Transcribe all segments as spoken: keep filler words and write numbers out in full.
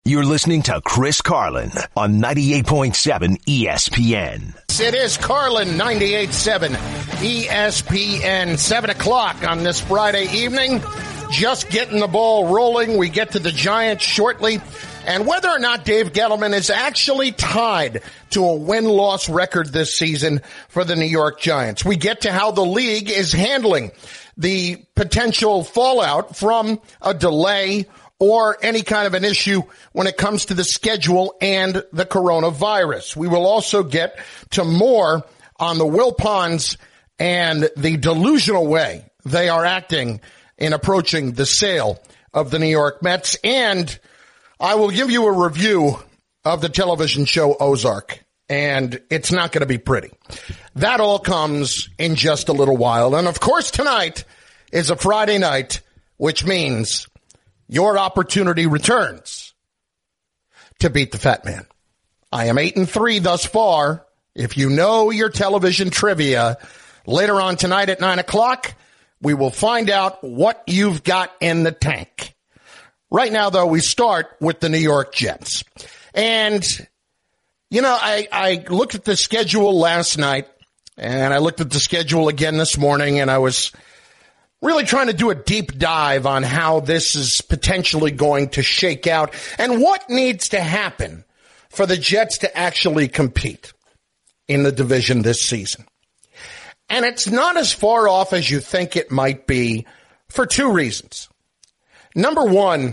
You're listening to Chris Carlin on ninety-eight point seven E S P N. It is Carlin, ninety-eight point seven E S P N, seven o'clock on this Friday evening. Just getting the ball rolling. We get to the Giants shortly. And whether or not Dave Gettleman is actually tied to a win-loss record this season for the New York Giants. We get to how the league is handling the potential fallout from a delay or any kind of an issue when it comes to the schedule and the coronavirus. We will also get to more on the Wilpons and the delusional way they are acting in approaching the sale of the New York Mets. And I will give you a review of the television show Ozark, and it's not going to be pretty. That all comes in just a little while. And, of course, tonight is a Friday night, which means your opportunity returns to beat the fat man. I am eight and three thus far. If you know your television trivia, later on tonight at nine o'clock, we will find out what you've got in the tank. Right now, though, we start with the New York Jets. And, you know, I, I looked at the schedule last night, and I looked at the schedule again this morning, and I was really trying to do a deep dive on how this is potentially going to shake out and what needs to happen for the Jets to actually compete in the division this season. And it's not as far off as you think it might be for two reasons. Number one,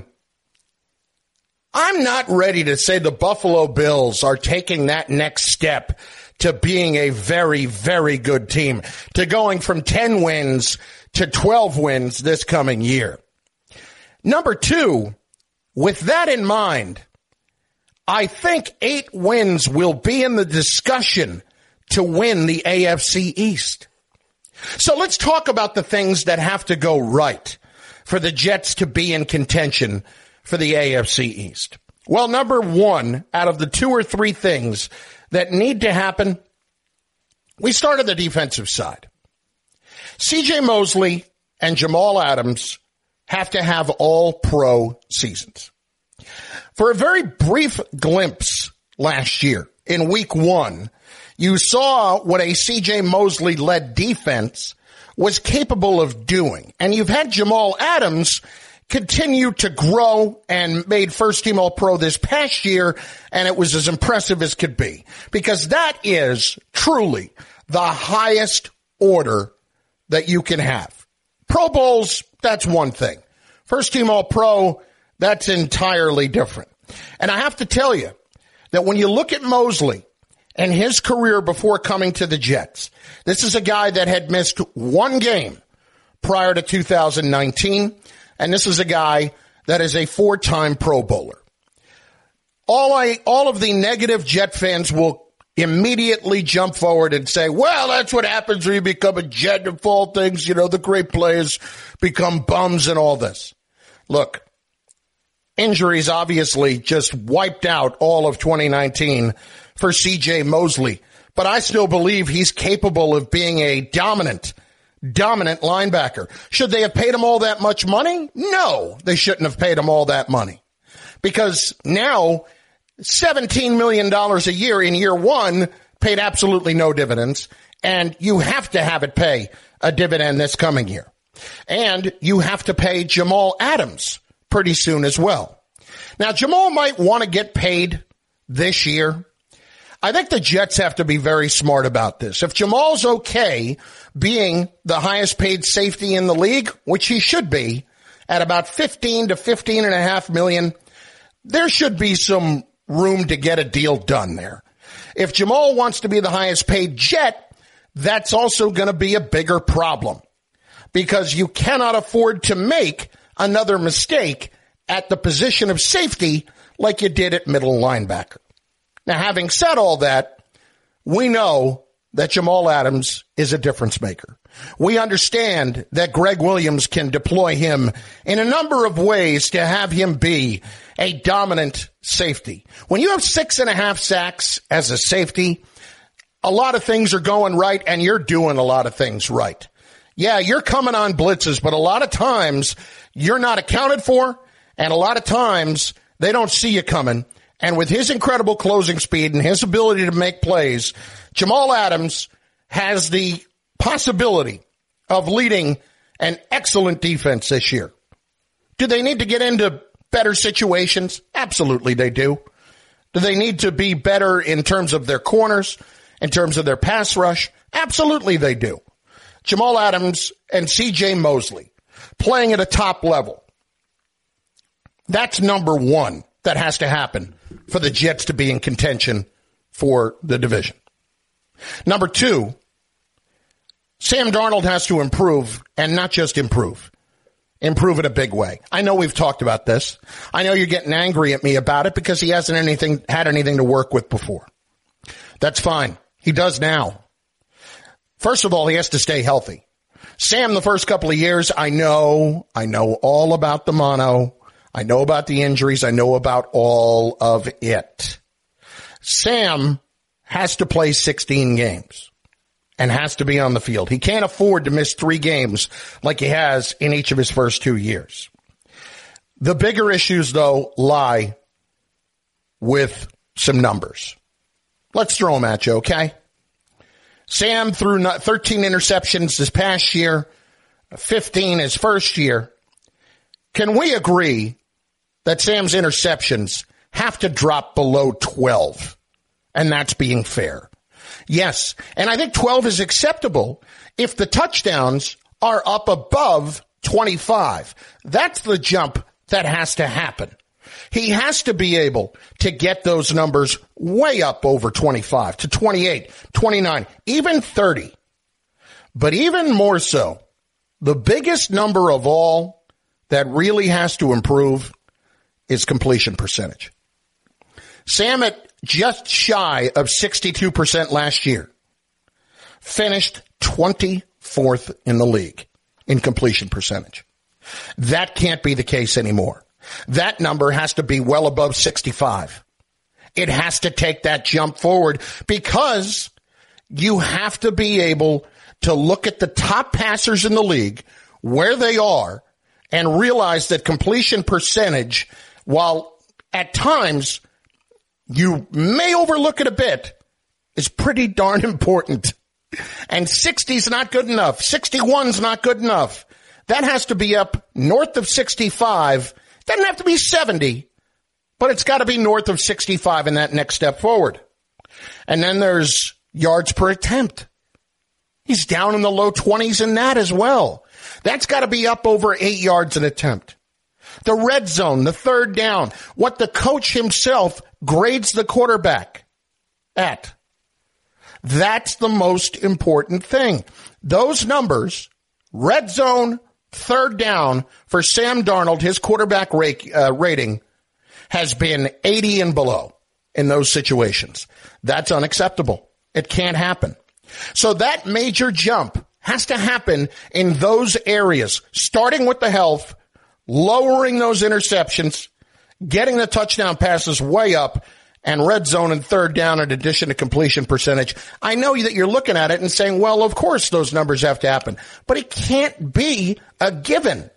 I'm not ready to say the Buffalo Bills are taking that next step to being a very, very good team, to going from ten wins to twelve wins this coming year. Number two, with that in mind, I think eight wins will be in the discussion to win the A F C East. So let's talk about the things that have to go right for the Jets to be in contention for the A F C East. Well, number one, out of the two or three things that need to happen, we start on the defensive side. C J Mosley and Jamal Adams have to have all-pro seasons. For a very brief glimpse last year, in week one, you saw what a C J Mosley-led defense was capable of doing. And you've had Jamal Adams continue to grow and made first-team All-Pro this past year, and it was as impressive as could be. Because that is truly the highest order that you can have. Pro Bowls, that's one thing. First-team All-Pro, that's entirely different. And I have to tell you that when you look at Mosley and his career before coming to the Jets, this is a guy that had missed one game prior to two thousand nineteen, and this is a guy that is a four-time Pro Bowler. All I, all of the negative Jet fans will immediately jump forward and say, well, that's what happens when you become a Jet and fall things, you know, the great players become bums and all this. Look, injuries obviously just wiped out all of twenty nineteen for C J Mosley, but I still believe he's capable of being a dominant, dominant linebacker. Should they have paid him all that much money? No, they shouldn't have paid him all that money, because now seventeen million dollars a year in year one paid absolutely no dividends, and you have to have it pay a dividend this coming year. And you have to pay Jamal Adams pretty soon as well. Now, Jamal might want to get paid this year. I think the Jets have to be very smart about this. If Jamal's okay being the highest paid safety in the league, which he should be, at about fifteen to fifteen and a half million, there should be some room to get a deal done there. If Jamal wants to be the highest paid Jet, that's also going to be a bigger problem, because you cannot afford to make another mistake at the position of safety like you did at middle linebacker. Now, having said all that, we know that Jamal Adams is a difference maker. We understand that Greg Williams can deploy him in a number of ways to have him be a dominant safety. When you have six and a half sacks as a safety, a lot of things are going right, and you're doing a lot of things right. Yeah, you're coming on blitzes, but a lot of times you're not accounted for, and a lot of times They don't see you coming. And with his incredible closing speed and his ability to make plays, Jamal Adams has the possibility of leading an excellent defense this year. Do they need to get into better situations? Absolutely they do. Do they need to be better in terms of their corners, in terms of their pass rush? Absolutely they do. Jamal Adams and C J Mosley playing at a top level. That's number one that has to happen for the Jets to be in contention for the division. Number two, Sam Darnold has to improve, and not just improve. Improve in a big way. I know we've talked about this. I know you're getting angry at me about it because he hasn't anything had anything to work with before. That's fine. He does now. First of all, he has to stay healthy. Sam, the first couple of years, I know, I know all about the mono. I know about the injuries. I know about all of it. Sam has to play sixteen games and has to be on the field. He can't afford to miss three games like he has in each of his first two years. The bigger issues, though, lie with some numbers. Let's throw them at you, okay? Sam threw thirteen interceptions this past year, fifteen his first year. Can we agree that Sam's interceptions have to drop below twelve? And that's being fair. Yes, and I think twelve is acceptable if the touchdowns are up above twenty-five. That's the jump that has to happen. He has to be able to get those numbers way up over twenty-five to twenty-eight, twenty-nine, even thirty. But even more so, the biggest number of all that really has to improve is completion percentage. Sam at just shy of sixty-two percent last year finished twenty-fourth in the league in completion percentage. That can't be the case anymore. That number has to be well above sixty-five. It has to take that jump forward because you have to be able to look at the top passers in the league, where they are, and realize that completion percentage, while at times you may overlook it a bit, is pretty darn important. And sixty's not good enough. sixty-one's not good enough. That has to be up north of sixty-five. Doesn't have to be seventy, but it's got to be north of sixty-five in that next step forward. And then there's yards per attempt. He's down in the low twenties in that as well. That's got to be up over eight yards an attempt. The red zone, the third down, what the coach himself grades the quarterback at. That's the most important thing. Those numbers, red zone, third down for Sam Darnold, his quarterback rate, uh, rating has been eighty and below in those situations. That's unacceptable. It can't happen. So that major jump has to happen in those areas, starting with the health, lowering those interceptions, getting the touchdown passes way up, and red zone and third down in addition to completion percentage. I know that you're looking at it and saying, well, of course those numbers have to happen. But it can't be a given.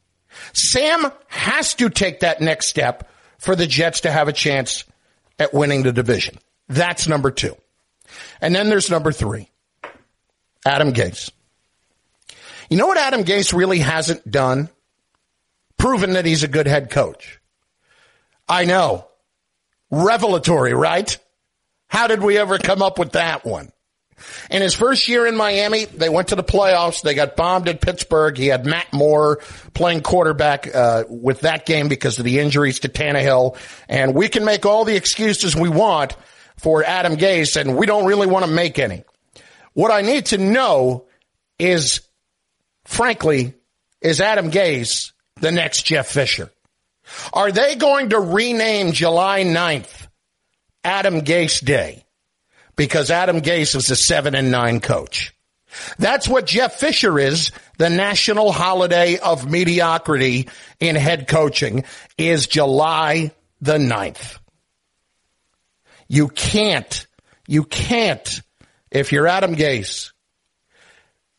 Sam has to take that next step for the Jets to have a chance at winning the division. That's number two. And then there's number three, Adam Gase. You know what Adam Gase really hasn't done? Proven that he's a good head coach. I know. Revelatory, right? How did we ever come up with that one? In his first year in Miami, they went to the playoffs. They got bombed at Pittsburgh. He had Matt Moore playing quarterback uh, with that game because of the injuries to Tannehill. And we can make all the excuses we want for Adam Gase, and we don't really want to make any. What I need to know is, frankly, is Adam Gase the next Jeff Fisher? Are they going to rename July ninth Adam Gase Day because Adam Gase is a seven and nine coach? That's what Jeff Fisher is. The national holiday of mediocrity in head coaching is July the ninth. You can't, you can't, if you're Adam Gase,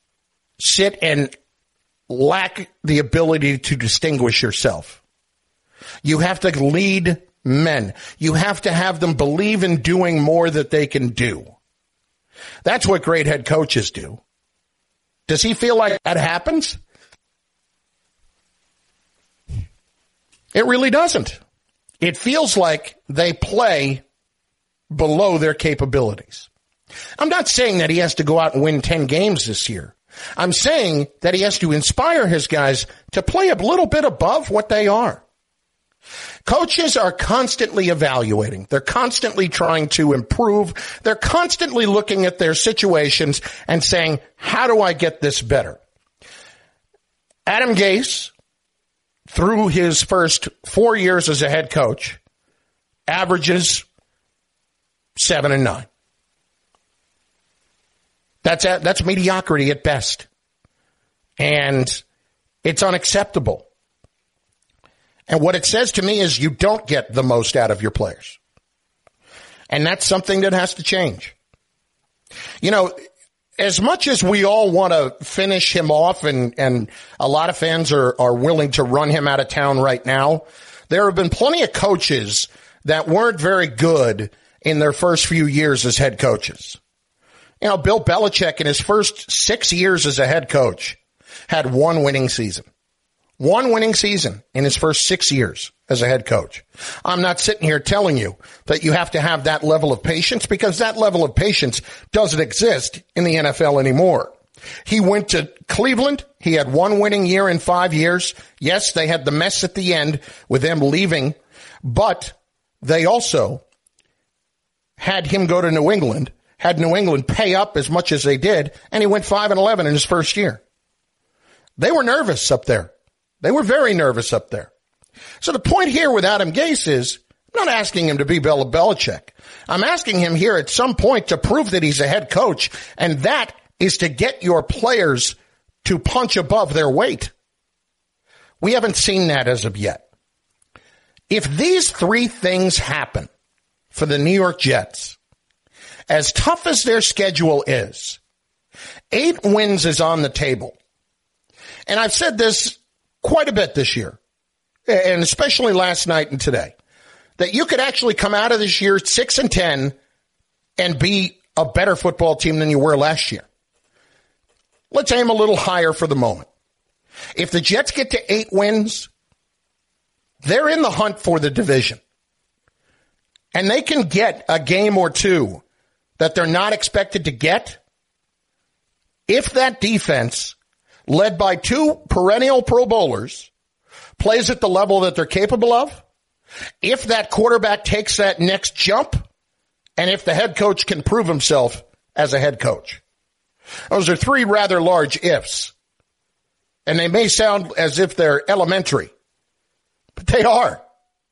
sit and lack the ability to distinguish yourself. You have to lead men. You have to have them believe in doing more that they can do. That's what great head coaches do. Does he feel like that happens? It really doesn't. It feels like they play below their capabilities. I'm not saying that he has to go out and win ten games this year. I'm saying that he has to inspire his guys to play a little bit above what they are. Coaches are constantly evaluating. They're constantly trying to improve. They're constantly looking at their situations and saying, how do I get this better? Adam Gase, through his first four years as a head coach, averages seven and nine. That's a, that's mediocrity at best. And it's unacceptable. And what it says to me is you don't get the most out of your players. And that's something that has to change. You know, as much as we all want to finish him off, and, and a lot of fans are, are willing to run him out of town right now, there have been plenty of coaches that weren't very good in their first few years as head coaches. You know, Bill Belichick in his first six years as a head coach had one winning season. One winning season in his first six years as a head coach. I'm not sitting here telling you that you have to have that level of patience, because that level of patience doesn't exist in the N F L anymore. He went to Cleveland. He had one winning year in five years. Yes, they had the mess at the end with them leaving, but they also had him go to New England, had New England pay up as much as they did, and he went five and eleven in his first year. They were nervous up there. They were very nervous up there. So the point here with Adam Gase is, I'm not asking him to be Bill Belichick. I'm asking him here at some point to prove that he's a head coach, and that is to get your players to punch above their weight. We haven't seen that as of yet. If these three things happen for the New York Jets, as tough as their schedule is, eight wins is on the table. And I've said this quite a bit this year, and especially last night and today, that you could actually come out of this year six and ten and be a better football team than you were last year. Let's aim a little higher for the moment. If the Jets get to eight wins, they're in the hunt for the division. And they can get a game or two that they're not expected to get if that defense, led by two perennial Pro Bowlers, plays at the level that they're capable of, if that quarterback takes that next jump, and if the head coach can prove himself as a head coach. Those are three rather large ifs. And they may sound as if they're elementary, but they are.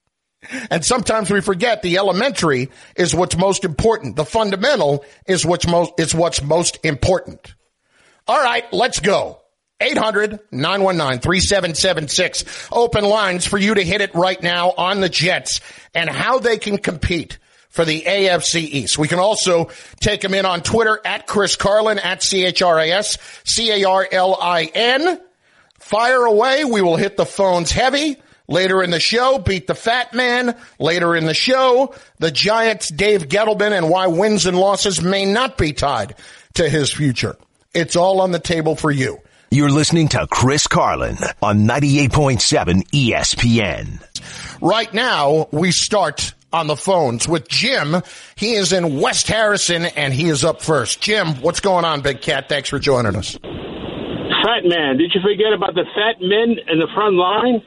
And sometimes we forget the elementary is what's most important. The fundamental is what's most, is what's most important. All right, let's go. eight hundred, nine one nine, three seven seven six. Open lines for you to hit it right now on the Jets and how they can compete for the A F C East. We can also take them in on Twitter at Chris Carlin, at C H R A S C A R L I N. Fire away. We will hit the phones heavy. Later in the show, beat the fat man. Later in the show, the Giants' Dave Gettleman and why wins and losses may not be tied to his future. It's all on the table for you. You're listening to Chris Carlin on ninety-eight point seven E S P N. Right now, we start on the phones with Jim. He is in West Harrison, and he is up first. Jim, what's going on, Big Cat? Thanks for joining us. Fat man. Did you forget about the fat men in the front line?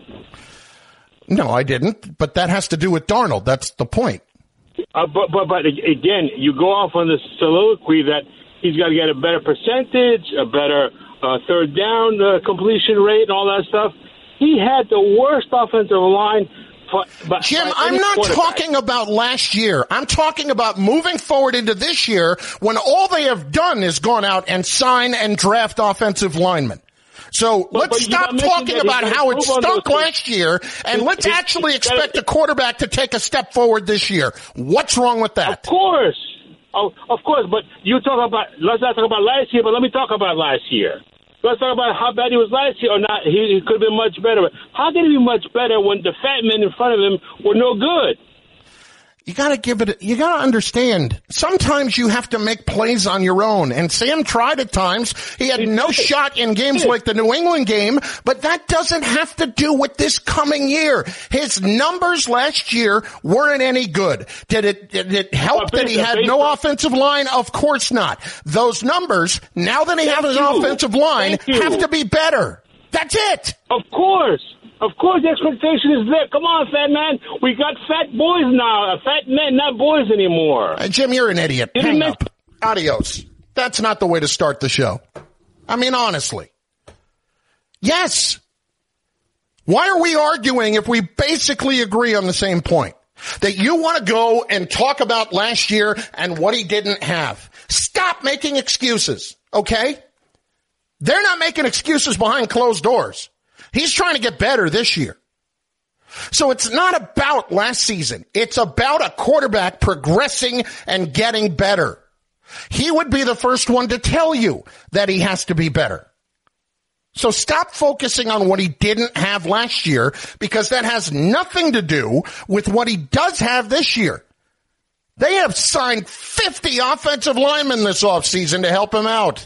No, I didn't, but that has to do with Darnold. That's the point. Uh, but, but, but again, you go off on the soliloquy that he's got to get a better percentage, a better uh, third down uh, completion rate, and all that stuff. He had the worst offensive line. For, but, Jim, I'm not talking about last year. I'm talking about moving forward into this year when all they have done is gone out and sign and draft offensive linemen. So but, let's but stop talking about how it stunk last year, and let's actually expect a quarterback to take a step forward this year. What's wrong with that? Of course. Oh, of course, but you talk about, let's not talk about last year, but let me talk about last year. Let's talk about how bad he was last year or not. He, he could have been much better. How can he be much better when the fat men in front of him were no good? You gotta give it, you gotta understand, sometimes you have to make plays on your own, and Sam tried at times. He had no shot in games like the New England game, but that doesn't have to do with this coming year. His numbers last year weren't any good. Did it, did it help that he had no offensive line? Of course not. Those numbers, now that he has an offensive line, have to be better. That's it. Of course. Of course, the expectation is there. Come on, fat man. We got fat boys now. Fat men, not boys anymore. Uh, Jim, you're an idiot. Hang up. Adios. That's not the way to start the show. I mean, honestly. Yes. Why are we arguing if we basically agree on the same point? That you want to go and talk about last year and what he didn't have. Stop making excuses, okay? They're not making excuses behind closed doors. He's trying to get better this year. So it's not about last season. It's about a quarterback progressing and getting better. He would be the first one to tell you that he has to be better. So stop focusing on what he didn't have last year, because that has nothing to do with what he does have this year. They have signed fifty offensive linemen this offseason to help him out.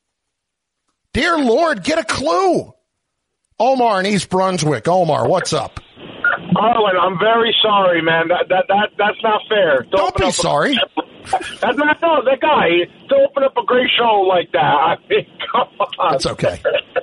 Dear Lord, get a clue. Omar in East Brunswick. Omar, what's up? Carlin, I'm very sorry, man. That that that that's not fair. To Don't be a, sorry. That's not no, that guy to open up a great show like that. I mean, come on. That's okay.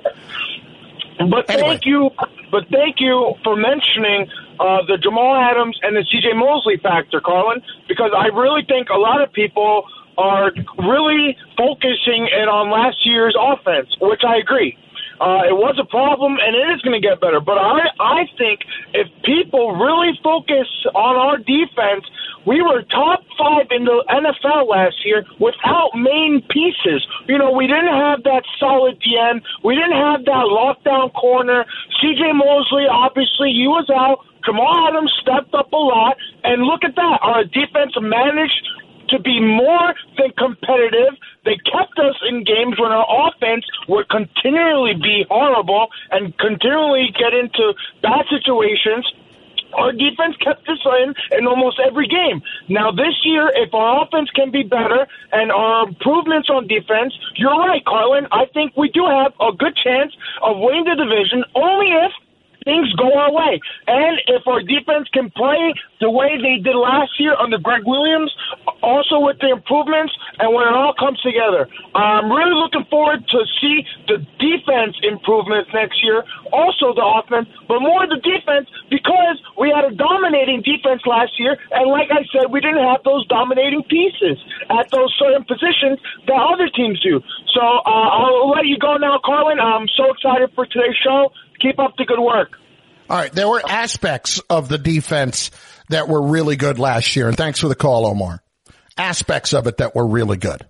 But Anyway. thank you, but thank you for mentioning uh, the Jamal Adams and the C J Mosley factor, Carlin, because I really think a lot of people are really focusing it on last year's offense, which I agree. Uh, it was a problem, and it is going to get better. But I, I think if people really focus on our defense, we were top five in the N F L last year without main pieces. You know, we didn't have that solid D N. We didn't have that lockdown corner. C J Mosley, obviously, he was out. Jamal Adams stepped up a lot. And look at that. Our defense managed to be more than competitive. They kept us in games when our offense would continually be horrible and continually get into bad situations. Our defense kept us in in almost every game. Now, this year, if our offense can be better and our improvements on defense, you're right, Carlin. I think we do have a good chance of winning the division only if things go our way. And if our defense can play the way they did last year under Greg Williams, also with the improvements and when it all comes together. I'm really looking forward to see the defense improvements next year, also the offense, but more the defense because we had a dominating defense last year, and like I said, we didn't have those dominating pieces at those certain positions that other teams do. So uh, I'll let you go now, Carlin. I'm so excited for today's show. Keep up the good work. All right, there were aspects of the defense that were really good last year, and thanks for the call, Omar. Aspects of it that were really good.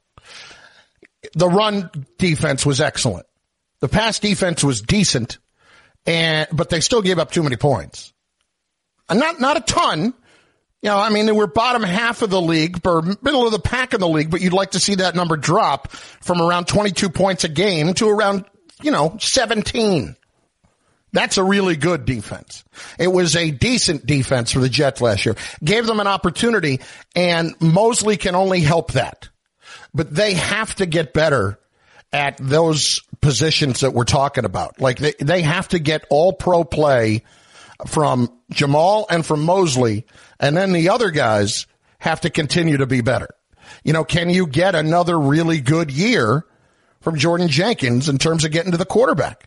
The run defense was excellent. The pass defense was decent, and but they still gave up too many points. And not not a ton. You know, I mean, they were bottom half of the league, or middle of the pack in the league, but you'd like to see that number drop from around twenty-two points a game to around, you know, seventeen. That's a really good defense. It was a decent defense for the Jets last year. Gave them an opportunity, and Mosley can only help that. But they have to get better at those positions that we're talking about. Like, they, they have to get all pro play from Jamal and from Mosley, and then the other guys have to continue to be better. You know, can you get another really good year from Jordan Jenkins in terms of getting to the quarterback?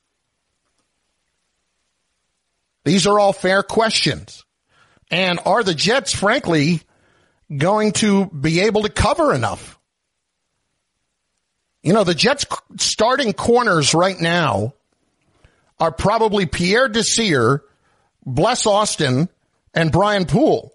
These are all fair questions. And are the Jets, frankly, going to be able to cover enough? You know, the Jets' starting corners right now are probably Pierre Desir, Bless Austin, and Brian Poole.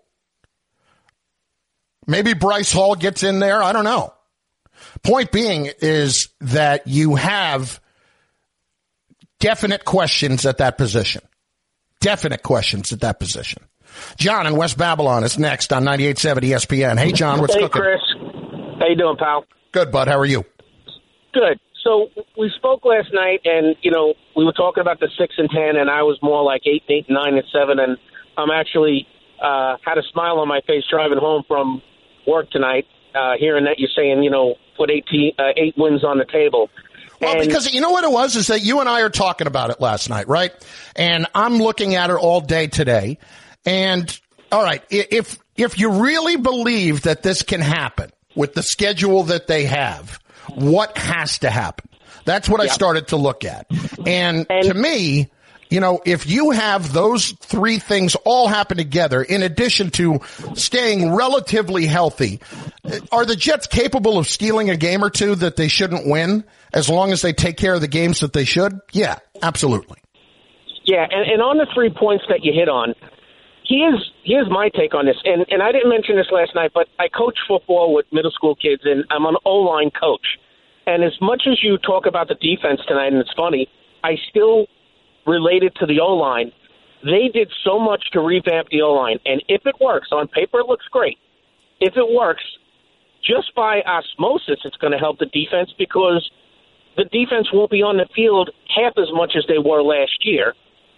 Maybe Bryce Hall gets in there. I don't know. Point being is that you have definite questions at that position. Definite questions at that position. John in West Babylon is next on ninety-eight point seven E S P N. Hey, John, what's hey, cooking? Chris. How you doing, pal? Good, bud. How are you? Good. So we spoke last night, and, you know, we were talking about the six and ten, and I was more like eight, eight, nine, and seven, and I'm actually uh, had a smile on my face driving home from work tonight, uh, hearing that you're saying, you know, put eighteen, uh, eight wins on the table. Well, and, because you know what it was is that you and I are talking about it last night, right? And I'm looking at it all day today. And all right, if if you really believe that this can happen with the schedule that they have, what has to happen? That's what yeah. I started to look at. And, and to me, you know, if you have those three things all happen together, in addition to staying relatively healthy, are the Jets capable of stealing a game or two that they shouldn't win as long as they take care of the games that they should? Yeah, absolutely. Yeah, and, and on the three points that you hit on, here's, here's my take on this. And, and I didn't mention this last night, but I coach football with middle school kids, and I'm an O-line coach. And as much as you talk about the defense tonight, and it's funny, I still related to the O-line. They did so much to revamp the O-line. And if it works, on paper it looks great. If it works, just by osmosis, it's going to help the defense because the defense won't be on the field half as much as they were last year.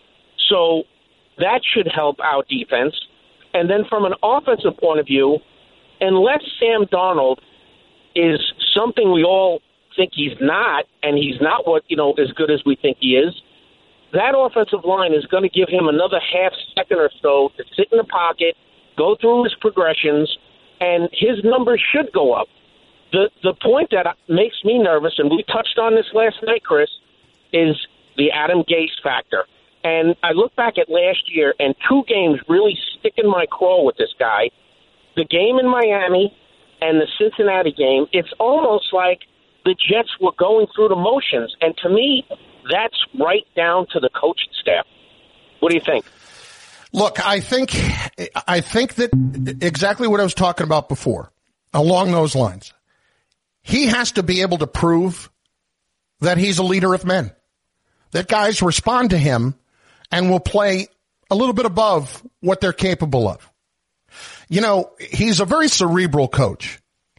So that should help our defense. And then from an offensive point of view, unless Sam Darnold is something we all think he's not, and he's not what, you know, as good as we think he is, that offensive line is going to give him another half second or so to sit in the pocket, go through his progressions, and his numbers should go up. The the point that makes me nervous, and we touched on this last night, Chris, is the Adam Gase factor. And I look back at last year, and two games really stick in my craw with this guy. The game in Miami and the Cincinnati game, it's almost like the Jets were going through the motions. And to me, that's right down to the coaching staff. What do you think? Look, I think I think that exactly what I was talking about before, along those lines. He has to be able to prove that he's a leader of men, that guys respond to him and will play a little bit above what they're capable of. You know, he's a very cerebral coach.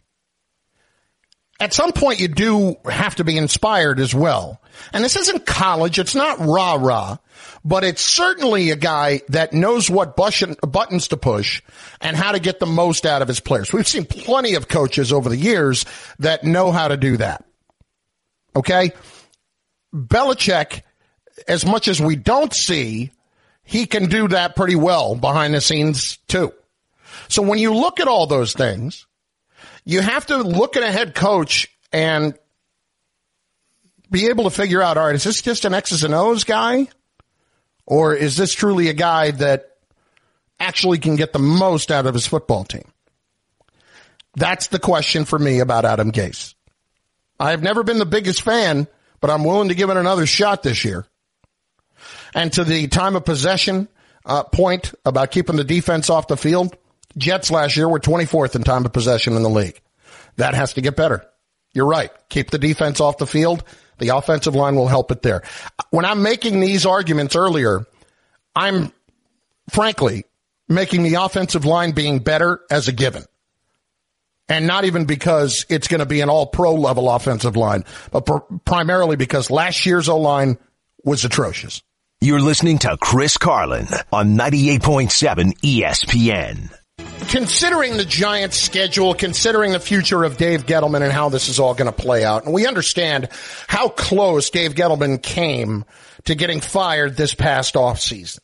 At some point, you do have to be inspired as well. And this isn't college. It's not rah-rah. But it's certainly a guy that knows what buttons to push and how to get the most out of his players. We've seen plenty of coaches over the years that know how to do that. Okay? Belichick, as much as we don't see, he can do that pretty well behind the scenes too. So when you look at all those things, you have to look at a head coach and be able to figure out, all right, is this just an X's and O's guy? Or is this truly a guy that actually can get the most out of his football team? That's the question for me about Adam Gase. I've never been the biggest fan, but I'm willing to give it another shot this year. And to the time of possession uh, point about keeping the defense off the field, Jets last year were twenty-fourth in time of possession in the league. That has to get better. You're right. Keep the defense off the field. The offensive line will help it there. When I'm making these arguments earlier, I'm frankly making the offensive line being better as a given. And not even because it's going to be an all-pro level offensive line, but pr- primarily because last year's O-line was atrocious. You're listening to Chris Carlin on ninety-eight point seven E S P N. Considering the Giants' schedule, considering the future of Dave Gettleman and how this is all going to play out, and we understand how close Dave Gettleman came to getting fired this past offseason.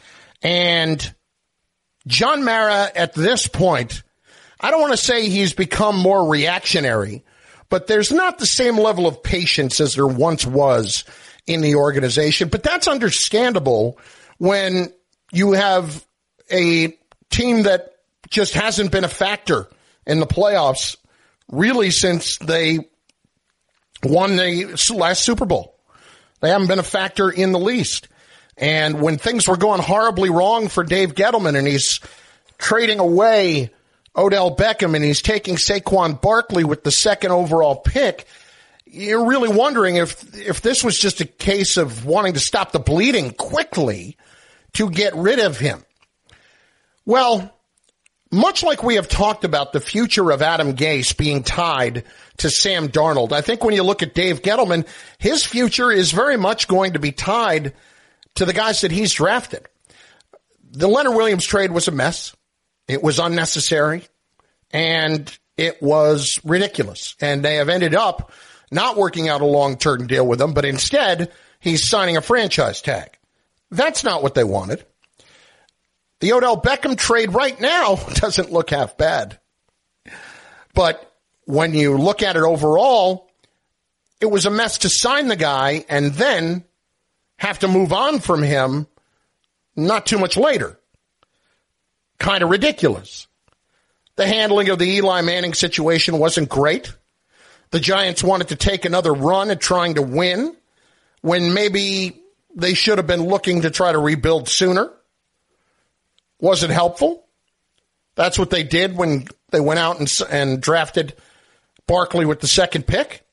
And John Mara, at this point, I don't want to say he's become more reactionary, but there's not the same level of patience as there once was in the organization. But that's understandable when you have a team that just hasn't been a factor in the playoffs really since they won the last Super Bowl. They haven't been a factor in the least. And when things were going horribly wrong for Dave Gettleman and he's trading away Odell Beckham and he's taking Saquon Barkley with the second overall pick, you're really wondering if if this was just a case of wanting to stop the bleeding quickly to get rid of him. Well, much like we have talked about the future of Adam Gase being tied to Sam Darnold, I think when you look at Dave Gettleman, his future is very much going to be tied to the guys that he's drafted. The Leonard Williams trade was a mess. It was unnecessary, and it was ridiculous. And they have ended up not working out a long-term deal with him, but instead he's signing a franchise tag. That's not what they wanted. The Odell Beckham trade right now doesn't look half bad. But when you look at it overall, it was a mess to sign the guy and then have to move on from him not too much later. Kind of ridiculous. The handling of the Eli Manning situation wasn't great. The Giants wanted to take another run at trying to win when maybe they should have been looking to try to rebuild sooner. Was it helpful? That's what they did when they went out and, and drafted Barkley with the second pick.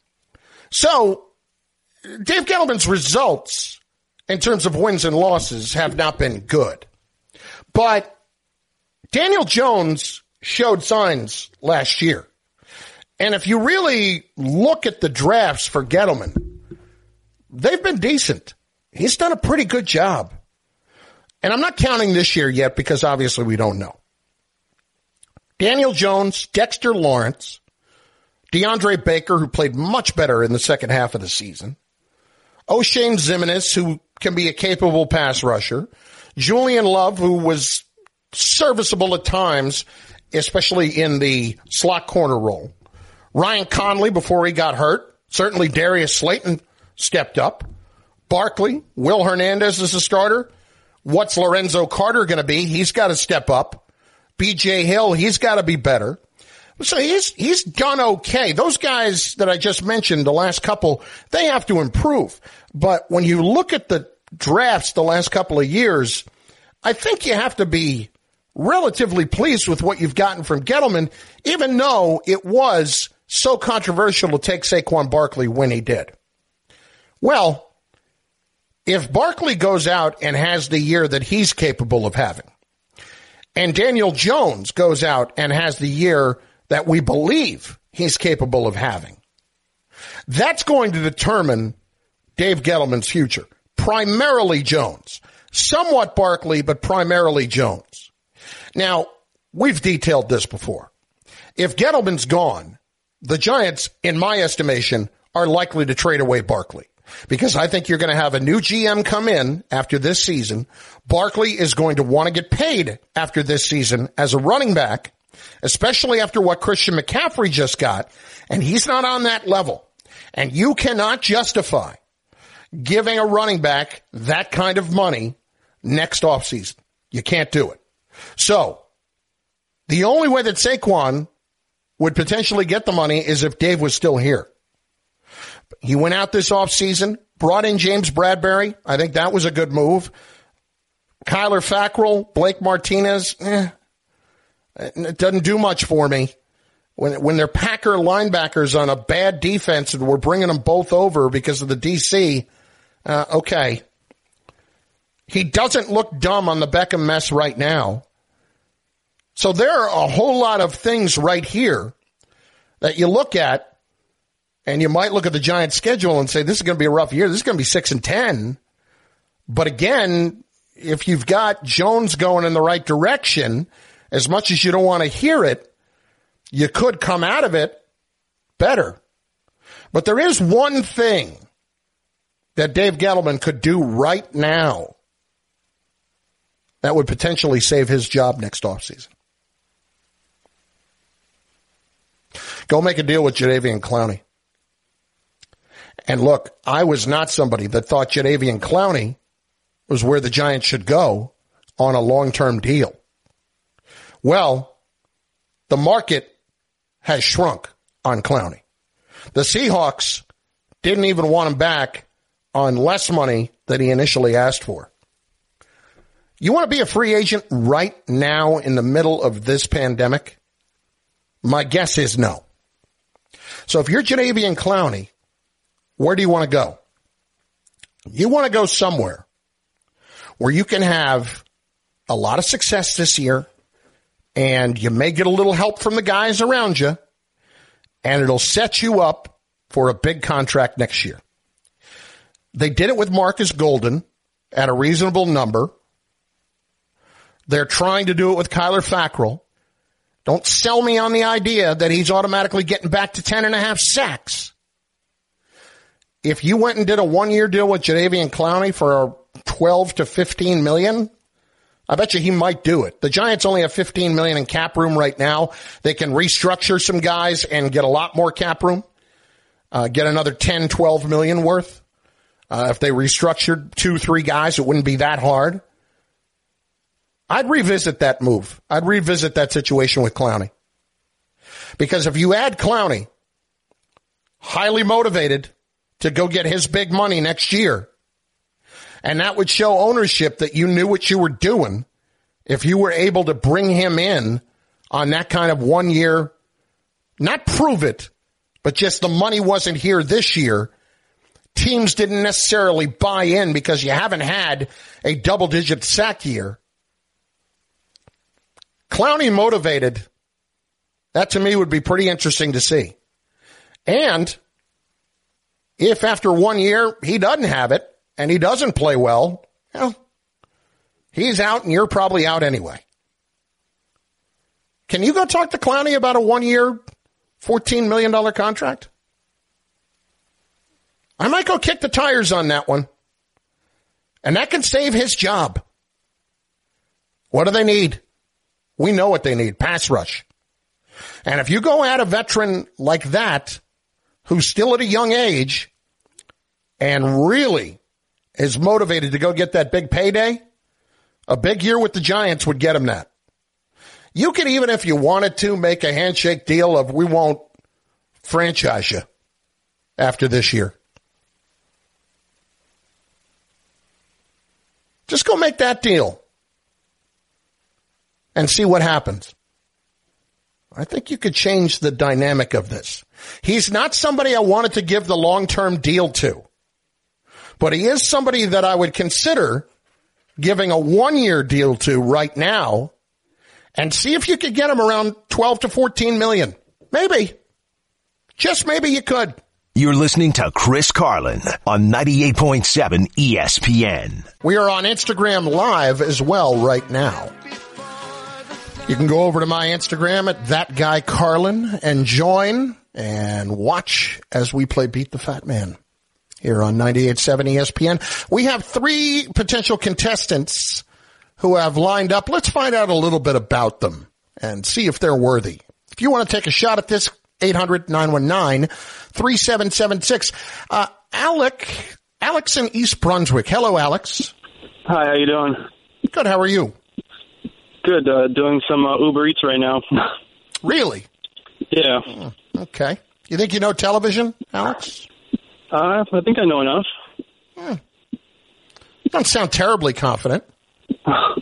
So, Dave Gettleman's results in terms of wins and losses have not been good. But Daniel Jones showed signs last year. And if you really look at the drafts for Gettleman, they've been decent. He's done a pretty good job. And I'm not counting this year yet because obviously we don't know. Daniel Jones, Dexter Lawrence, DeAndre Baker, who played much better in the second half of the season, O'Shane Ximines, who can be a capable pass rusher, Julian Love, who was serviceable at times, especially in the slot corner role, Ryan Conley before he got hurt, certainly Darius Slayton stepped up, Barkley, Will Hernandez is a starter. What's Lorenzo Carter going to be? He's got to step up. B J Hill, he's got to be better. So he's he's done okay. Those guys that I just mentioned, the last couple, they have to improve. But when you look at the drafts the last couple of years, I think you have to be relatively pleased with what you've gotten from Gettleman, even though it was so controversial to take Saquon Barkley when he did. Well, if Barkley goes out and has the year that he's capable of having, and Daniel Jones goes out and has the year that we believe he's capable of having, that's going to determine Dave Gettleman's future. Primarily Jones. Somewhat Barkley, but primarily Jones. Now, we've detailed this before. If Gettleman's gone, the Giants, in my estimation, are likely to trade away Barkley. Because I think you're going to have a new G M come in after this season. Barkley is going to want to get paid after this season as a running back, especially after what Christian McCaffrey just got, and he's not on that level. And you cannot justify giving a running back that kind of money next offseason. You can't do it. So, the only way that Saquon would potentially get the money is if Dave was still here. He went out this offseason, brought in James Bradbury. I think that was a good move. Kyler Fackrell, Blake Martinez, eh, it doesn't do much for me. When when they're Packer linebackers on a bad defense and we're bringing them both over because of the D C, uh, okay. He doesn't look dumb on the Beckham mess right now. So there are a whole lot of things right here that you look at, and you might look at the Giants' schedule and say, this is going to be a rough year. This is going to be six and ten. But again, if you've got Jones going in the right direction, as much as you don't want to hear it, you could come out of it better. But there is one thing that Dave Gettleman could do right now that would potentially save his job next offseason. Go make a deal with Jadeveon Clowney. And look, I was not somebody that thought Jadeveon Clowney was where the Giants should go on a long-term deal. Well, the market has shrunk on Clowney. The Seahawks didn't even want him back on less money than he initially asked for. You want to be a free agent right now in the middle of this pandemic? My guess is no. So if you're Jadeveon Clowney, where do you want to go? You want to go somewhere where you can have a lot of success this year, and you may get a little help from the guys around you, and it'll set you up for a big contract next year. They did it with Marcus Golden at a reasonable number. They're trying to do it with Kyler Fackrell. Don't sell me on the idea that he's automatically getting back to ten and a half sacks. If you went and did a one-year deal with Jadeveon Clowney for twelve to fifteen million, I bet you he might do it. The Giants only have fifteen million in cap room right now. They can restructure some guys and get a lot more cap room, uh, get another ten, twelve million worth. Uh, if they restructured two, three guys, it wouldn't be that hard. I'd revisit that move. I'd revisit that situation with Clowney. Because if you add Clowney, highly motivated to go get his big money next year, and that would show ownership that you knew what you were doing if you were able to bring him in on that kind of one year, not prove it, but just the money wasn't here this year. Teams didn't necessarily buy in because you haven't had a double-digit sack year. Clowney motivated, that to me would be pretty interesting to see. And if after one year he doesn't have it and he doesn't play well, well, he's out and you're probably out anyway. Can you go talk to Clowney about a one-year, fourteen million dollars contract? I might go kick the tires on that one. And that can save his job. What do they need? We know what they need, pass rush. And if you go at a veteran like that, who's still at a young age and really is motivated to go get that big payday, a big year with the Giants would get him that. You could even, if you wanted to, make a handshake deal of we won't franchise you after this year. Just go make that deal and see what happens. I think you could change the dynamic of this. He's not somebody I wanted to give the long-term deal to, but he is somebody that I would consider giving a one-year deal to right now and see if you could get him around twelve to fourteen million. Maybe. Just maybe you could. You're listening to Chris Carlin on ninety-eight point seven E S P N. We are on Instagram Live as well right now. You can go over to my Instagram at That Guy Carlin and join and watch as we play Beat the Fat Man here on ninety-eight point seven E S P N. We have three potential contestants who have lined up. Let's find out a little bit about them and see if they're worthy. If you want to take a shot at this, eight hundred, nine one nine, three seven seven six. Uh, Alec, Alex in East Brunswick. Hello, Alex. Hi, how you doing? Good, how are you? Good, uh, doing some uh, Uber Eats right now. Really? Yeah. Oh, okay. You think you know television, Alex? Uh, I think I know enough. Hmm. You don't sound terribly confident. All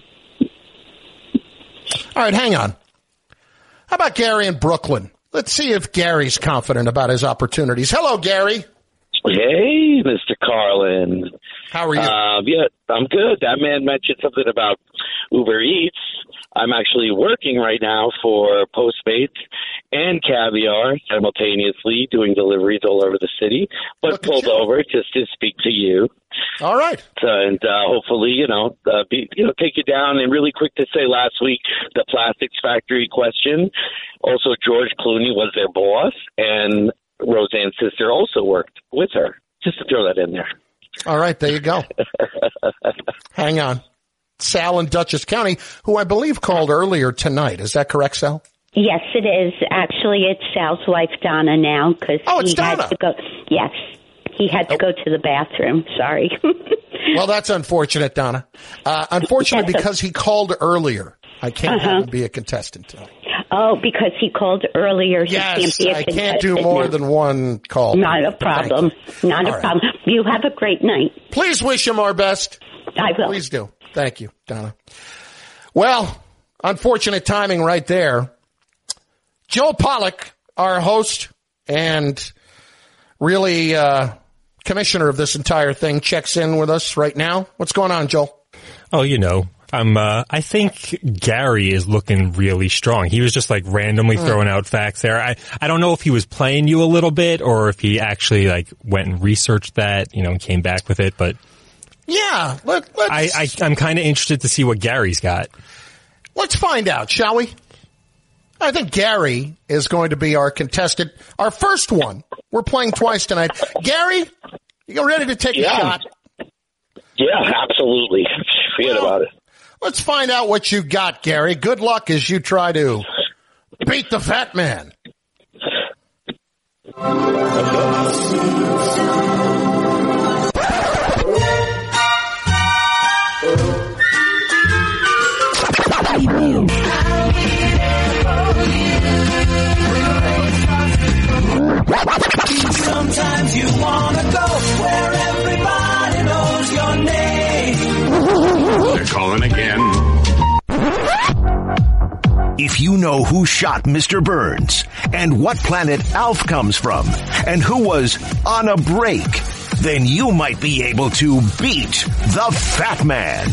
right, hang on. How about Gary in Brooklyn? Let's see if Gary's confident about his opportunities. Hello, Gary. Hey, Mister Carlin. How are you? Uh, yeah, I'm good. That man mentioned something about Uber Eats. I'm actually working right now for Postmates and Caviar simultaneously, doing deliveries all over the city, but Look pulled over just to speak to you. All right. So, and uh, hopefully, you know, uh, be, you know, take you down. And really quick to say, last week, the plastics factory question. Also, George Clooney was their boss, and Roseanne's sister also worked with her. Just to throw that in there. All right, there you go. Hang on. Sal in Dutchess County, who I believe called earlier tonight. Is that correct, Sal? Yes, it is. Actually, it's Sal's wife, Donna, now. Cause oh, it's he Donna. Had to go, yes. He had to oh. go to the bathroom. Sorry. Well, that's unfortunate, Donna. Uh, unfortunate Yes, because he called earlier. I can't uh-huh. have him be a contestant tonight. Oh, because he called earlier. He Yes, can't be a I contestant can't do more now. than one call. Not a problem. Not All a right. problem. You have a great night. Please wish him our best. I will. Please do. Thank you, Donna. Well, unfortunate timing right there. Joel Pollack, our host and really uh, commissioner of this entire thing, checks in with us right now. What's going on, Joel? Oh, you know, Um, uh, I think Gary is looking really strong. He was just like randomly mm. throwing out facts there. I, I don't know if he was playing you a little bit or if he actually like went and researched that, you know, and came back with it. But yeah, let, let's. I, I, I'm kind of interested to see what Gary's got. Let's find out, shall we? I think Gary is going to be our contestant, our first one. We're playing twice tonight. Gary, you ready to take yeah. a shot? Yeah, absolutely. Forget well, about it. Let's find out what you got, Gary. Good luck as you try to beat the fat man. Sometimes you wanna go where everybody knows your name. They're calling again. If you know who shot Mister Burns and what planet Alf comes from and who was on a break, then you might be able to beat the Fat Man.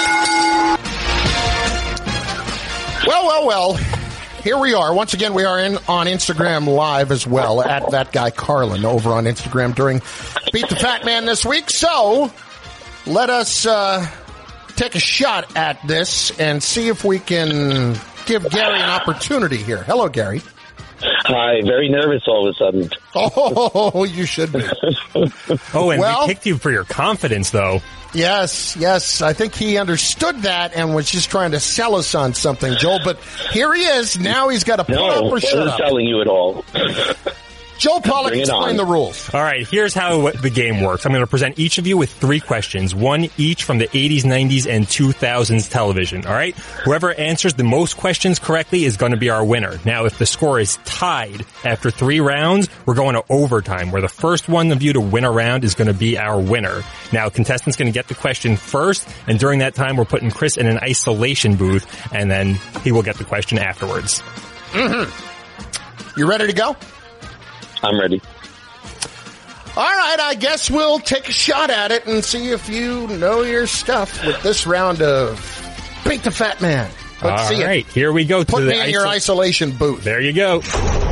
Well, well, well. Here we are. Once again, we are in on Instagram Live as well, at that guy Carlin over on Instagram during Beat the Fat Man this week. So let us uh, take a shot at this and see if we can give Gary an opportunity here. Hello, Gary. Hi. Very nervous all of a sudden. Oh, you should be. Oh, and well, we picked you for your confidence, though. Yes, yes. I think he understood that and was just trying to sell us on something, Joel. But here he is. Now he's got to pull no, up or shut up. No, selling you at all. Joel Pollack, explain the rules. All right, here's how the game works. I'm going to present each of you with three questions, one each from the eighties, nineties, and two thousands television. All right? Whoever answers the most questions correctly is going to be our winner. Now, if the score is tied after three rounds, we're going to overtime, where the first one of you to win a round is going to be our winner. Now, contestant's going to get the question first, and during that time, we're putting Chris in an isolation booth, and then he will get the question afterwards. Mm-hmm. You ready to go? I'm ready. All right, I guess we'll take a shot at it and see if you know your stuff with this round of Beat the Fat Man. Let's All see right, it. Here we go. Put to me the in your iso- isolation booth. There you go.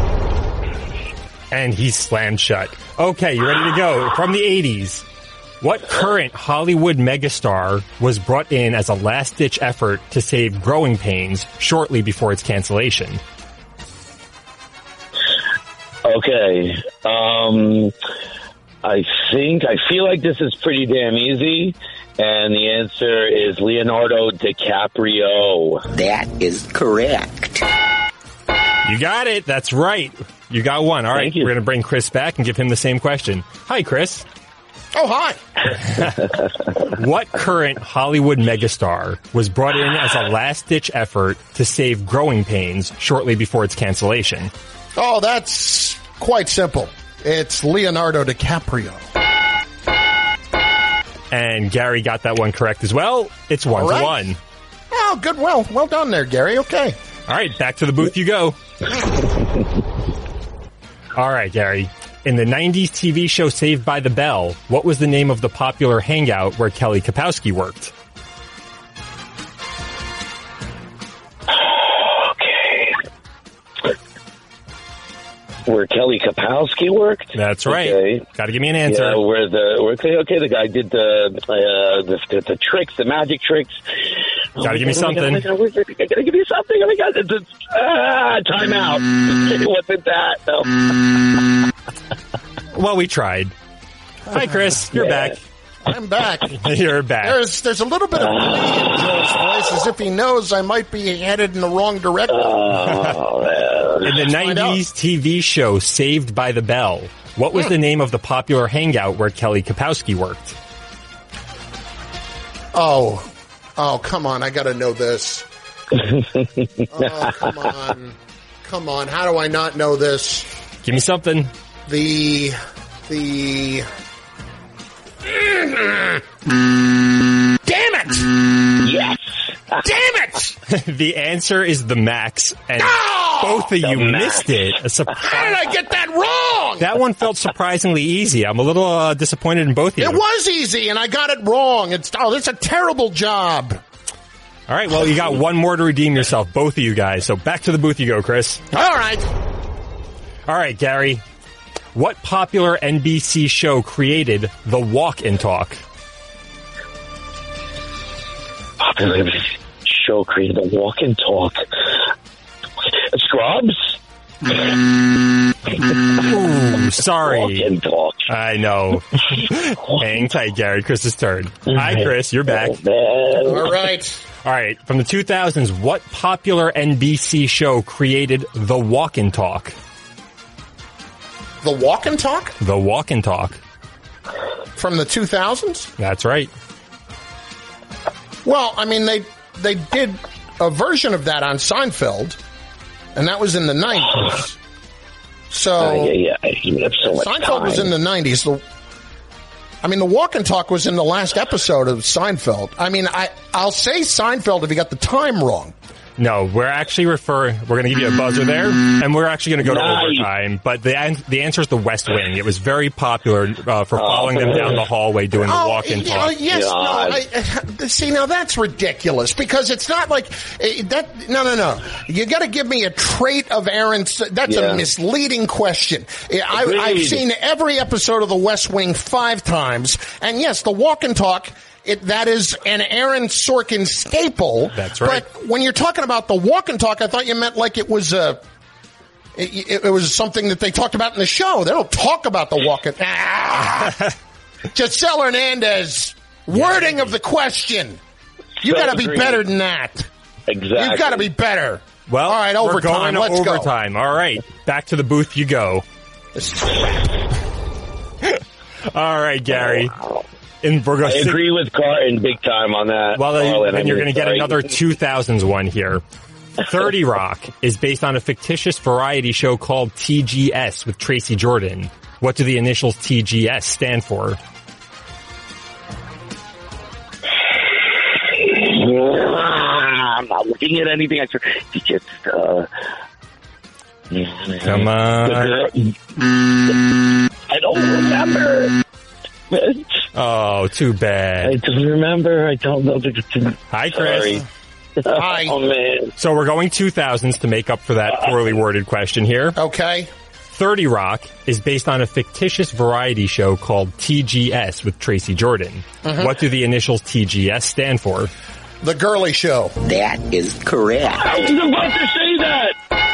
And he's slammed shut. Okay, you ready to go? From the eighties, what current Hollywood megastar was brought in as a last-ditch effort to save Growing Pains shortly before its cancellation? Okay. Um, I think, I feel like this is pretty damn easy, and the answer is Leonardo DiCaprio. That is correct. You got it. That's right. You got one. All right. We're going to bring Chris back and give him the same question. Hi, Chris. Oh, hi. What current Hollywood megastar was brought in as a last-ditch effort to save Growing Pains shortly before its cancellation? Oh, that's quite simple. It's Leonardo DiCaprio. And Gary got that one correct as well. It's one right. to one. Oh, good. Well, well done there, Gary. Okay. All right, back to the booth you go. All right, Gary. In the nineties T V show Saved by the Bell, what was the name of the popular hangout where Kelly Kapowski worked? Where Kelly Kapowski worked? That's right. Okay. Got to give me an answer. Yeah, where the where, okay, okay, the guy did the uh, the, the the tricks, the magic tricks. Got to oh give me God, something. Oh my God, oh my God, I gotta give you something. Oh my God, it's, it's, ah, time out. It wasn't that. No. Well, we tried. Hi, Chris. You're Yeah. back. I'm back. You're back. There's there's a little bit of glee in Joel's voice, as if he knows I might be headed in the wrong direction. Oh, in the nineties T V show Saved by the Bell, what was the name of the popular hangout where Kelly Kapowski worked? Oh, oh, come on! I got to know this. Oh, come on, come on! How do I not know this? Give me something. The the. Damn it! Yes. Damn it! The answer is the Max, and oh, both of you Max. missed it. A surpri- How did I get that wrong? That one felt surprisingly easy. I'm a little uh, disappointed in both of you. It was easy, and I got it wrong. It's oh, it's a terrible job. All right, well, you got one more to redeem yourself, both of you guys. So back to the booth you go, Chris. All right. All right, Gary. What popular N B C show created the walk and talk? Popular show created the walk and talk. Scrubs? Ooh, sorry. Walk and talk. I know. Hang tight, Gary. Chris's turn. Hi, Chris. You're back. All right. All right. From the two thousands, what popular N B C show created the walk and talk? The walk and talk? The walk and talk. From the two thousands? That's right. Well, I mean, they they did a version of that on Seinfeld, and that was in the nineties. So, uh, yeah, yeah. You have so much Seinfeld time. was in the nineties. The, I mean, the walk and talk was in the last episode of Seinfeld. I mean, I, I'll say Seinfeld if you got the time wrong. No, we're actually referring, we're going to give you a buzzer there, and we're actually going to go to Nice. overtime, but the an- the answer is the West Wing. It was very popular uh, for following them down the hallway doing the Oh, walk and you know, talk. yes, no. God. I, uh, see, now that's ridiculous because it's not like uh, that. No, no, no. You got to give me a trait of Aaron's. That's Yeah. a misleading question. I, I've Agreed. seen every episode of The West Wing five times, and yes, the walk and talk. It, that is an Aaron Sorkin staple. That's right. But when you're talking about the walk and talk, I thought you meant like it was a. It, it was something that they talked about in the show. They don't talk about the walk and. Ah! Giselle Hernandez, wording of the question. You So got to be agreed. better than that. Exactly. You've got to be better. Well, all right, we're overtime. going to Let's overtime. All right, back to the booth you go. All right, Gary. Wow. And we're going I to agree with Carton big time on that. Well, then, Carlin, then I you're mean, going to get sorry. another two thousands one here. thirty Rock is based on a fictitious variety show called T G S with Tracy Jordan. What do the initials T G S stand for? I'm not looking at anything. I just, uh, Come on. I don't remember. Oh, too I bad. don't remember. I don't know. Hi, Chris. Sorry. Hi. Oh, man. So we're going two thousands to make up for that poorly worded question here. Okay. thirty Rock is based on a fictitious variety show called T G S with Tracy Jordan. Mhm. What do the initials T G S stand for? The Girly Show. That is correct. I was about to say that.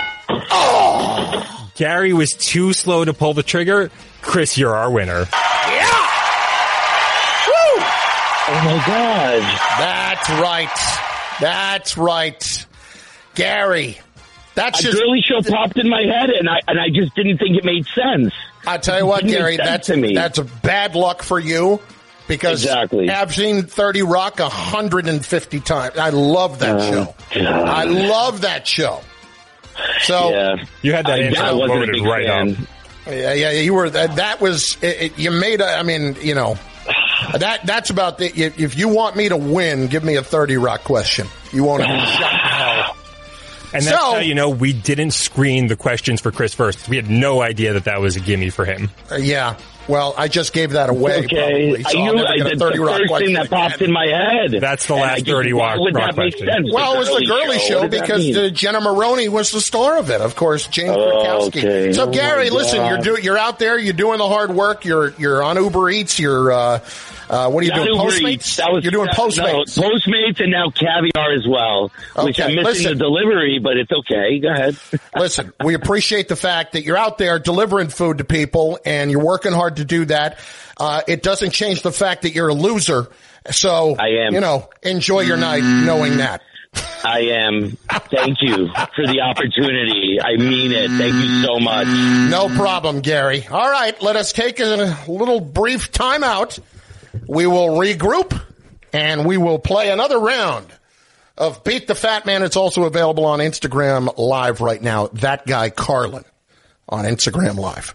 Oh! Gary was too slow to pull the trigger. Chris, you're our winner. Yeah! Woo! Oh, my God. That's right. That's right. Gary. That's A just. girly show popped in my head, and I and I just didn't think it made sense. I tell you what, It didn't Gary, make sense that's to me. that's a bad luck for you because Exactly. I've seen thirty Rock one hundred fifty times. I love that Oh, show. God. I love that show. So Yeah. You had that I, answer I wasn't a voted big right fan. up. yeah, yeah, you were that. That was it, it, you made. A, I mean, you know, that that's about the. If, if you want me to win, give me a thirty Rock question. You won't have a shot in hell. And that's So- how you know we didn't screen the questions for Chris first. We had no idea that that was a gimme for him. Uh, yeah. Well, I just gave that away. Okay, Probably, so I, I'll you, never I, get a the thirty Rock first question thing that again. popped in my head. That's the And I last just- thirty why Rock would rock that make question. sense? Well, it was the girly show, What does that because mean? uh, Jenna Maroney was the star of it. Of course, Jane Oh, Krakowski. okay. So, Oh, Gary, my listen, God. you're do, you're out there, you're doing the hard work. You're you're on Uber Eats. You're uh, uh, what are you Not doing? Uber Postmates. Eats. That was, you're doing that- Postmates. No, Postmates and now Caviar as well, which Okay, I'm missing listen. the delivery, but it's okay. Go ahead. Listen, we appreciate the fact that you're out there delivering food to people, and you're working hard to do that. Uh, it doesn't change the fact that you're a loser. So, I am. you know, enjoy your night knowing that. I am. Thank you for the opportunity. I mean it. Thank you so much. No problem, Gary. All right, let us take a little brief timeout. We will regroup, and we will play another round of Beat the Fat Man. It's also available on Instagram Live right now. That guy, Carlin, on Instagram Live.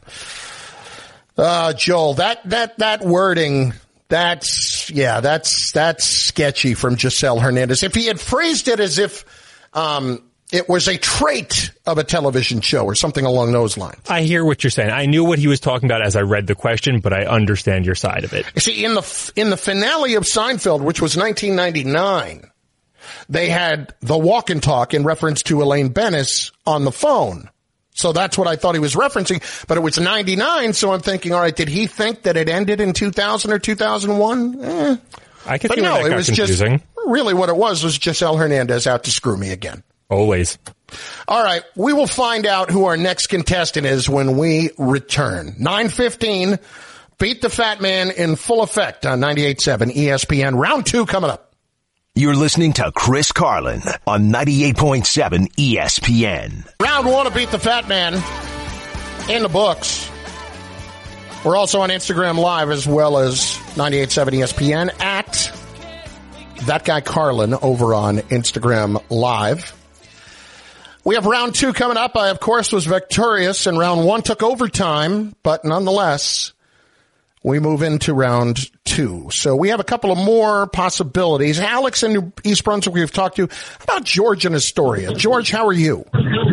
Uh, Joel, that, that, that wording, that's, yeah, that's, that's sketchy from Giselle Hernandez. If he had phrased it as if, um, it was a trait of a television show or something along those lines. I hear what you're saying. I knew what he was talking about as I read the question, but I understand your side of it. You see, in the, in the finale of Seinfeld, which was nineteen ninety-nine, they had the walk and talk in reference to Elaine Bennis on the phone. So that's what I thought he was referencing, but it was ninety-nine. So I'm thinking, all right, did he think that it ended in two thousand or two thousand one? Eh. I could but see no, that it got was confusing. just really what it was was Giselle Hernandez out to screw me again. Always. All right, we will find out who our next contestant is when we return. nine fifteen, Beat the Fat Man in full effect on ninety-eight point seven E S P N. Round two coming up. You're listening to Chris Carlin on ninety-eight point seven E S P N. Round one of Beat the Fat Man in the books. We're also on Instagram Live as well as ninety-eight point seven E S P N at That Guy Carlin over on Instagram Live. We have round two coming up. I, of course, was victorious, and round one took overtime, but nonetheless, we move into round two. So we have a couple of more possibilities. Alex in East Brunswick we've talked to. How about George in Astoria? George, how are you?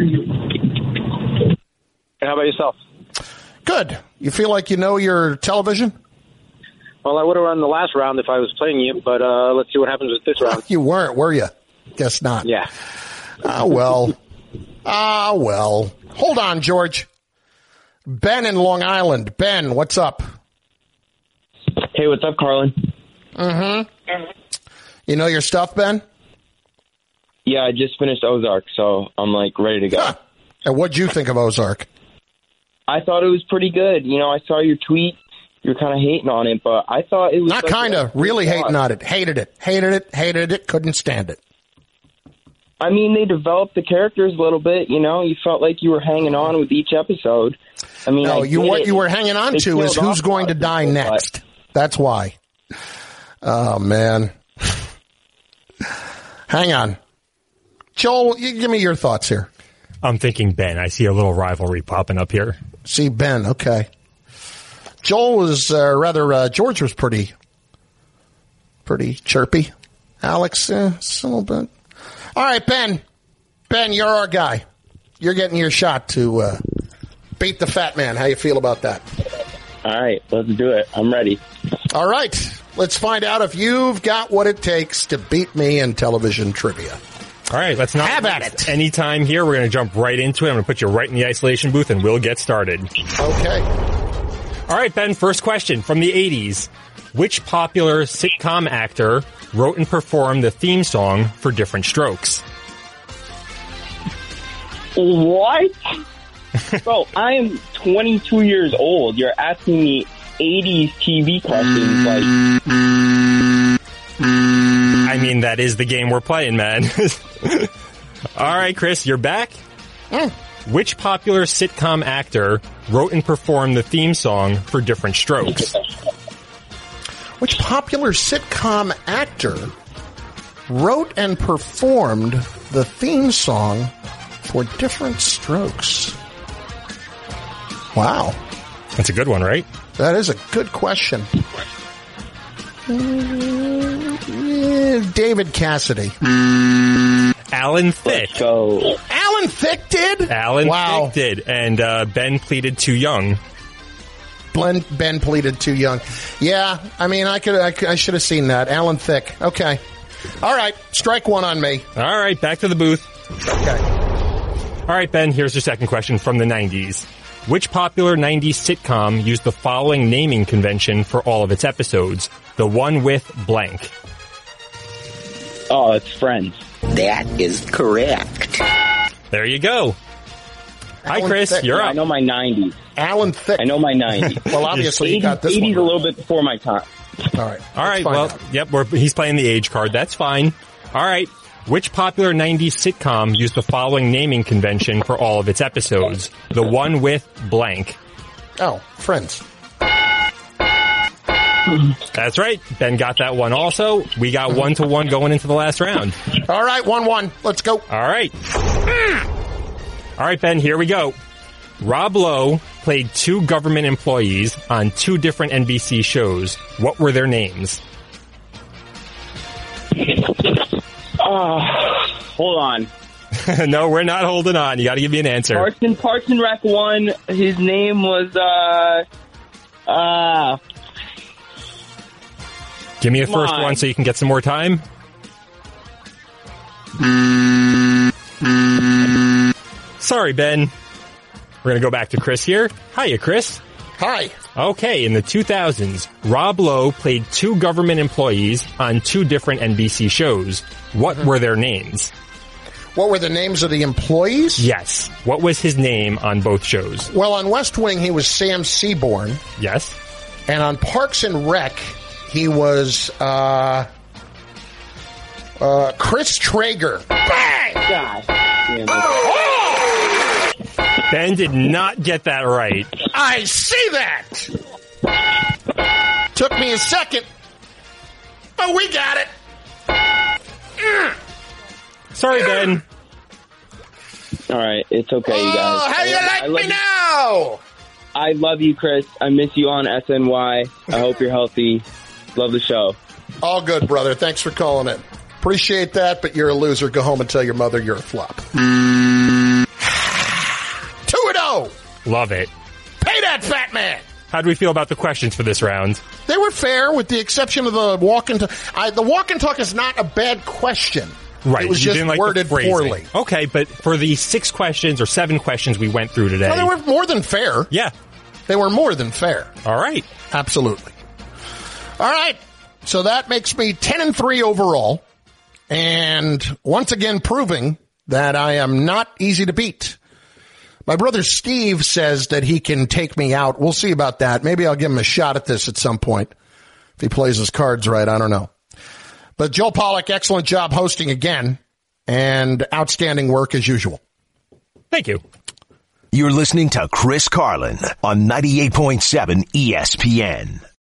How about yourself? Good. You feel like you know your television? Well, I would have run the last round if I was playing you, but uh, let's see what happens with this round. You weren't, were you? Guess not. Yeah. Ah, well. Ah, well. Hold on, George. Ben in Long Island. Ben, what's up? Hey, what's up, Carlin? Mm-hmm. You know your stuff, Ben? Yeah, I just finished Ozark, so I'm, like, ready to go. Huh. And what'd you think of Ozark? I thought it was pretty good. You know, I saw your tweet. You were kind of hating on it, but I thought it was... Not kind of. Really hating on it. Hated it. Hated it. Hated it. Couldn't stand it. I mean, they developed the characters a little bit, you know? You felt like you were hanging on with each episode. I mean, No, I you what it. you were hanging on They to is killed who's off going a to lot of die people, next. but- That's why. Oh, man. Hang on. Joel, you give me your thoughts here. I'm thinking Ben. I see a little rivalry popping up here. See Ben, okay. Joel was, uh, rather, uh, George was pretty, pretty chirpy. Alex, eh, it's a little bit. All right, Ben. Ben, you're our guy. You're getting your shot to uh, beat the Fat Man. How you feel about that? All right, let's do it. I'm ready. All right. Let's find out if you've got what it takes to beat me in television trivia. All right, let's not have at waste it. any time here. We're going to jump right into it. I'm going to put you right in the isolation booth, and we'll get started. Okay. All right, Ben, first question from the eighties. Which popular sitcom actor wrote and performed the theme song for Different Strokes? What? Bro, I am twenty-two years old. You're asking me eighties T V questions like... I mean, that is the game we're playing, man. All right, Chris, you're back? Mm. Which popular sitcom actor wrote and performed the theme song for Different Strokes? Which popular sitcom actor wrote and performed the theme song for Different Strokes? Wow. That's a good one, right? That is a good question. Mm, David Cassidy. Alan Thicke. So, Alan Thicke did? Alan Wow. Thicke did. And uh, Ben pleaded too young. Ben, ben pleaded too young. Yeah, I mean, I could, I, could, I should have seen that. Alan Thicke. Okay. All right. Strike one on me. All right, back to the booth. Okay. All right, Ben, here's your second question from the nineties. Which popular nineties sitcom used the following naming convention for all of its episodes? The one with blank. oh, it's Friends. That is correct. There you go. Hi, Alan Chris. Thicke. You're Yeah, I up. know my nineties. Alan Thicke. I know my nineties. Well, obviously, you eighties, got this eighties one. a little bit before my time. All right. All right, Let's well, find out. yep, we're, he's playing the age card. That's fine. All right. Which popular nineties sitcom used the following naming convention for all of its episodes? The one with blank. Oh, Friends. That's right. Ben got that one also. We got one to one going into the last round. All right, one one. Let's go. All right. All right, Ben, here we go. Rob Lowe played two government employees on two different N B C shows. What were their names? Oh, hold on. No, we're not holding on. You got to give me an answer. Parks and, Parks and Rec one, his name was, uh, uh, Give me a Come first on. one so you can get some more time. Sorry, Ben. We're going to go back to Chris here. Hiya, Chris. Hi. Okay, in the two thousands, Rob Lowe played two government employees on two different N B C shows. What mm-hmm. were their names? What were the names of the employees? Yes. What was his name on both shows? Well, on West Wing, he was Sam Seaborn. Yes. And on Parks and Rec, he was uh, uh, Chris Traeger. Bang! God. Oh! Ben did not get that right. I see that. Took me a second. But we got it. Mm. Sorry, Ben. All right, it's okay, you guys. Oh, how you I, like I me you. now? I love you, Chris. I miss you on S N Y. I hope you're healthy. Love the show. All good, brother. Thanks for calling in. Appreciate that, but you're a loser. Go home and tell your mother you're a flop. two and oh. Love it. Pay that fat man. How do we feel about the questions for this round? They were fair, with the exception of the walk and talk. I, the walk and talk is not a bad question. Right. It was you just didn't like worded poorly. Okay, but for the six questions or seven questions we went through today. No, they were more than fair. Yeah. They were more than fair. All right. Absolutely. All right. So that makes me ten and three overall. And once again proving that I am not easy to beat. My brother Steve says that he can take me out. We'll see about that. Maybe I'll give him a shot at this at some point. If he plays his cards right, I don't know. But Joe Pollack, excellent job hosting again, and outstanding work as usual. Thank you. You're listening to Chris Carlin on ninety-eight point seven E S P N.